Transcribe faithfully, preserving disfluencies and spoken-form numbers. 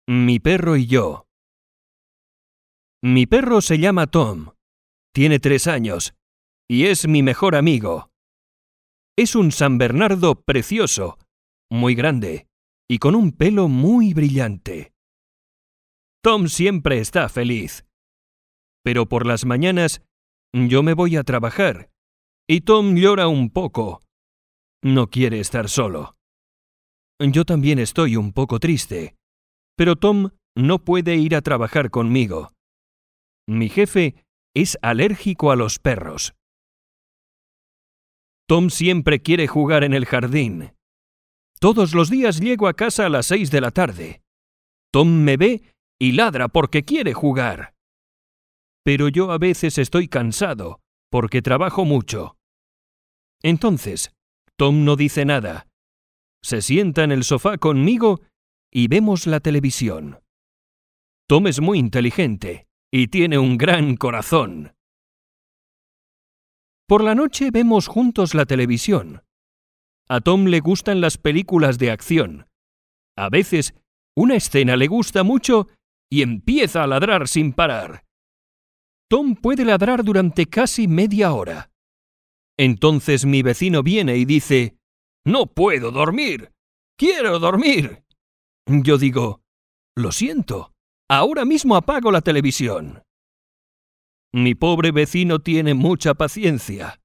Mi perro y yo. Mi perro se llama Tom. Tiene tres años y es mi mejor amigo. Es un San Bernardo precioso, muy grande y con un pelo muy brillante. Tom siempre está feliz. Pero por las mañanas yo me voy a trabajar y Tom llora un poco. No quiere estar solo. Yo también estoy un poco triste, pero Tom no puede ir a trabajar conmigo. Mi jefe es alérgico a los perros. Tom siempre quiere jugar en el jardín. Todos los días llego a casa a las seis de la tarde. Tom me ve y ladra porque quiere jugar. Pero yo a veces estoy cansado porque trabajo mucho. Entonces, Tom no dice nada. Se sienta en el sofá conmigo y vemos la televisión. Tom es muy inteligente y tiene un gran corazón. Por la noche vemos juntos la televisión. A Tom le gustan las películas de acción. A veces, una escena le gusta mucho y empieza a ladrar sin parar. Tom puede ladrar durante casi media hora. Entonces mi vecino viene y dice: «No puedo dormir. ¡Quiero dormir!». Yo digo: «Lo siento, ahora mismo apago la televisión». Mi pobre vecino tiene mucha paciencia.